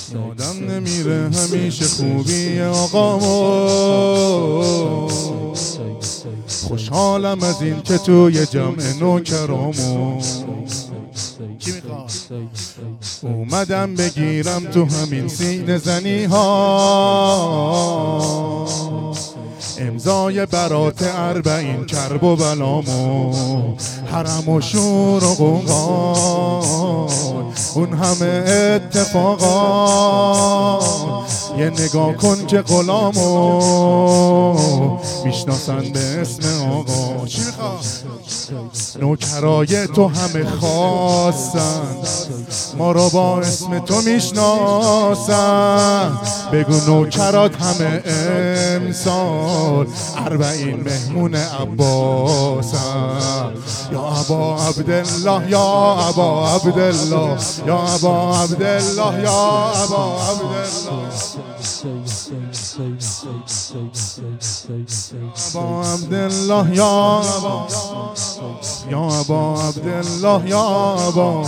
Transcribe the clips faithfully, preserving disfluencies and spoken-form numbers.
یادم نمیره همیشه خوبی آقامو، خوشحالم از این که توی جمع نوکرامو کی میخواد اومدم بگیرم تو همین سینه زنی ها، امضای برات اربعین کرب و بلامو، حرم و شور و غوغا اون همه اتفاقا، یه نگاه کن که غلامو میشناسن به اسم آقا. چی میخواد؟ نوکرای تو همه خواستن ما رو با اسم تو میشناسن، بگو نوکرات همه امسال اربعین مهمون عباسن. یا ابا عبدالله یا ابا عبدالله یا ابا عبدالله یا ابا عبدالله ابا عبدالله یا ابا یا ابا عبدالله یا ابا.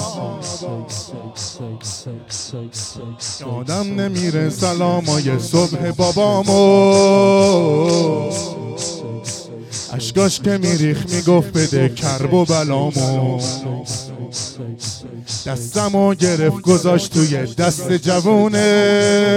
یادم نمیره سلامای صبح بابامو، اشکاش که میریخ میگفت بده کرب و بلامو، دستمو گرفت گذاشت توی دست جوونه،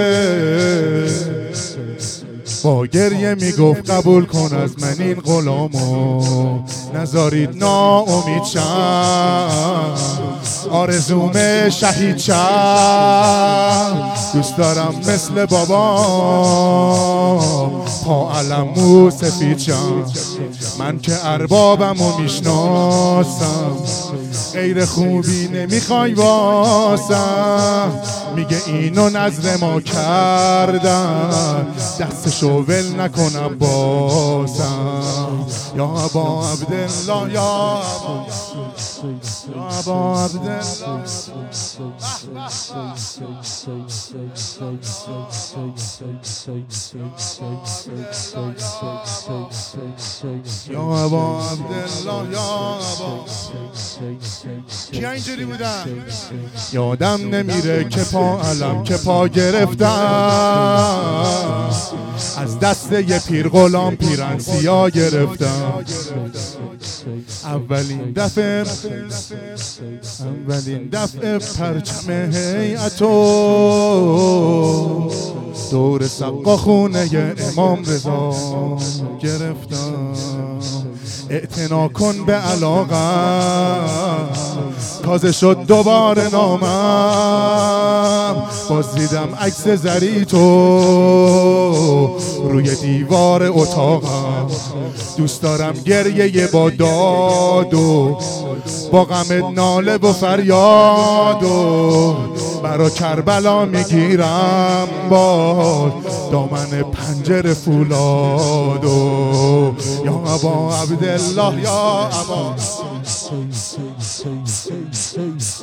با گریه میگفت قبول کن از من این غلامو، نذارید ناامید شم آرزوم شهید شم، دوست دارم مثل بابا پا علمو سفید شم، من که اربابمو میشناسم غیر خوبی نمیخوای واسم، میگه اینو نظر ما کردن دستشو ول نکنم باسم. یا ابا عبدالله یا ابا عبدالله یا ابا عبدالله یا ابا. کیا اینجوری بودن؟ یادم نمیره که پا علم که پا گرفتم، از دست یه پیر غلام پیرن سیاه گرفتم، اولین دفعه اولین دفعه پرچم هیئتو دور سقا خونه امام رضا گرفتم، اعتنا کن به علاقم تازه شد دوباره نامم، باز دیدم عکس زری تو روی دیوار اتاقم، دوست دارم گریه با داد و با غم ناله و فریاد و برا کربلا میگیرم با دامن پنجره فولاد و یا ابا عبدالله یا ابا